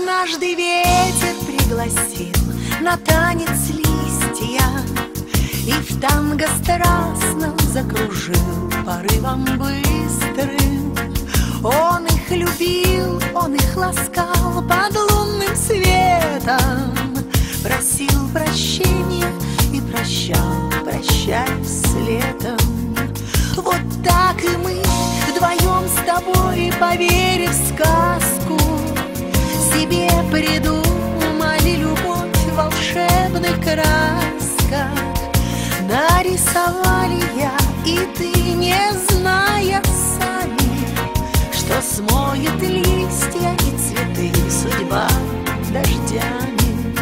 Однажды ветер пригласил на танец листья, и в танго страстно закружил порывом быстрым. Он их любил, он их ласкал под лунным светом, просил прощения и прощал, прощаясь с летом. Вот так и мы вдвоем с тобой, поверив в сказку, себе придумали любовь в волшебных красках. Нарисовали я и ты, не зная сами, что смоет листья и цветы судьба дождями.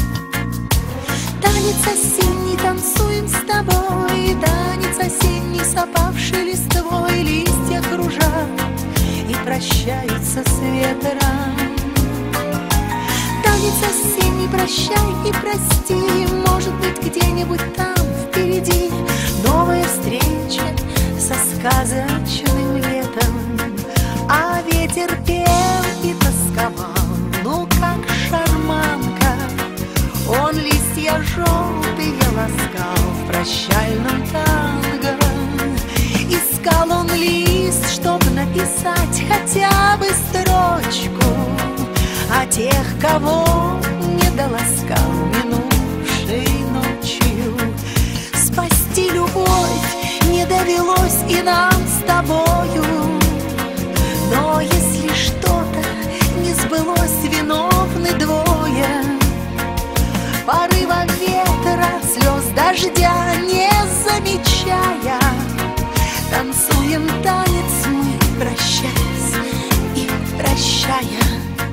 Танец осенний танцуем с тобой, танец осенний с опавшей листвой. Листья кружат и прощаются с ветром. Танец осенний, прощай и прости, может быть, где-нибудь там впереди новая встреча со сказочным летом. А ветер пел и тосковал, ну как шарманка. Он листья желтые ласкал в прощальном танго. Искал он лист, чтоб написать хотя бы строчку о тех, кого не доласкал минувшей ночью. Спасти любовь не довелось и нам с тобою, но если что-то не сбылось, виновны двое. Порыва ветра, слез дождя не замечая, танцуем танец мы, прощаясь и прощая.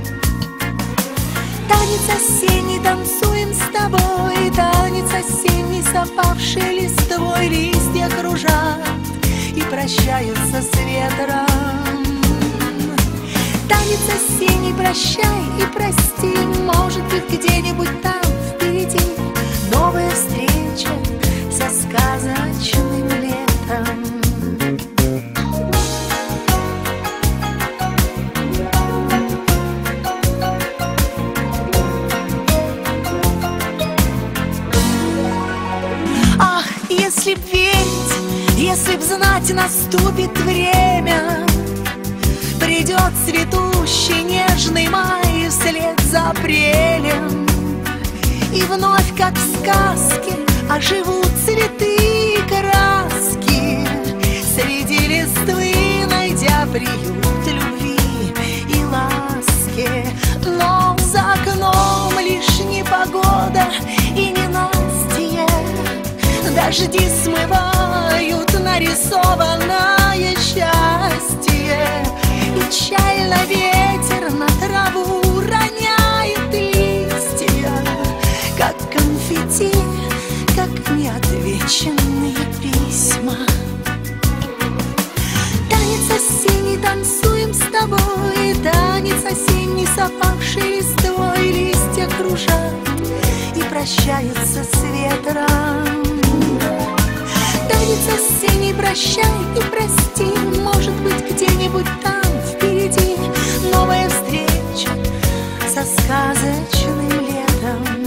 Танец осенний танцуем с тобой, танец осенний с опавшей листвой. Листья кружат и прощаются с ветром. Танец осенний, прощай и прости, может быть, где-нибудь там впереди новая встреча со сказочным летом. Если б верить, если б знать, наступит время, придет цветущий нежный май вслед за апрелем, и вновь, как в сказке, оживут цветы и краски, среди листвы найдя приют любви и ласки. Но за окном лишь непогода и ненастье, дожди смывают нарисованное счастье. Печально ветер на траву роняет листья, как конфетти, как неотвеченные письма. Танец осенний танцуем с тобой, танец осенний с опавшей листвой. Листья кружат и прощаются с ветром. Танец осенний, прощай и прости, может быть, где-нибудь там впереди новая встреча со сказочным летом.